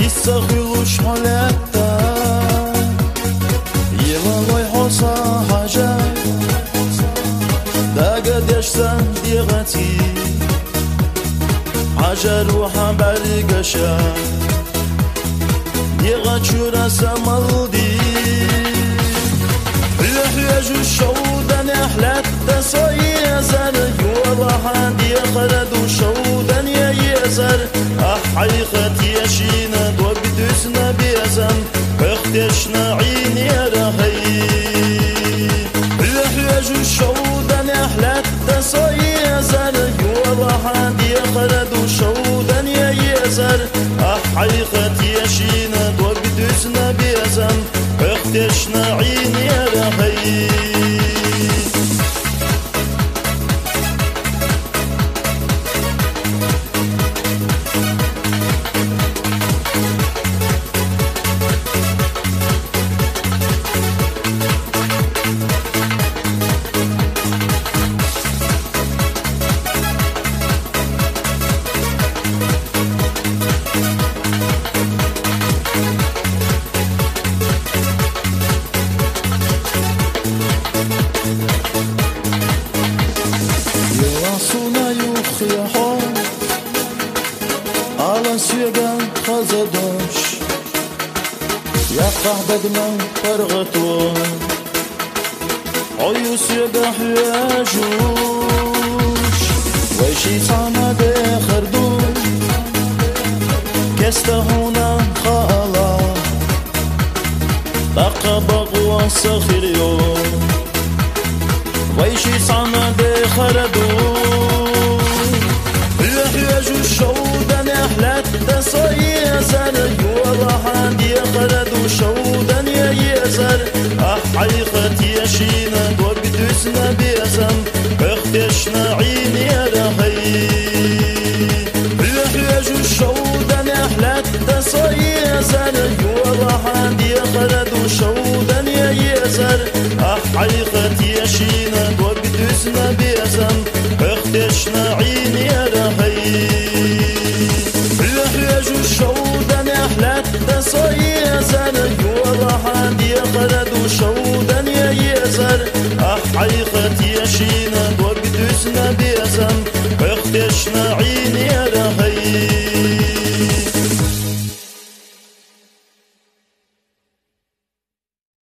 يستخيلوش حالتا يلا يحوصا حاجة دا قد يشتن ديغتي حاجة روحا برقشا ديغت شورا سمالدي الحياج الشودا نحلت تصايا زر يوضح دي خرد وشودا يا يزر حقيقة يشينا وبدسنا بيزن اختشنا عين يا رهي الحياج الشودا نحلت تصايا زر يوضح دي خرد وشودا يا يزر حقيقة يشينا وبدسنا بيزن اختشنا عين يا رهي سيغان خزدوش يا قهبدنا فرغتون عيو سيغا حياجوش ويشي صانا خردون كستهونا خالا بقى بغوى سخيريون ويشي صانا خردون الحياج الشودا نحلت تصايا زر يوضح دي خرد وشودا يا يزر حقيقة يشينا وبدسنا بيزن اختشنا عين يا رهي الحياج الشودا نحلت تصايا زر يوضح دي خرد وشودا يا يزر حقيقة يشينا وبدسنا بيزن اختشنا عين يا رهي الحياج الشودا نحلت تصايا زر يوضح دي خرد وشودا يا يزر حقيقة يشينا وبدسنا بيزن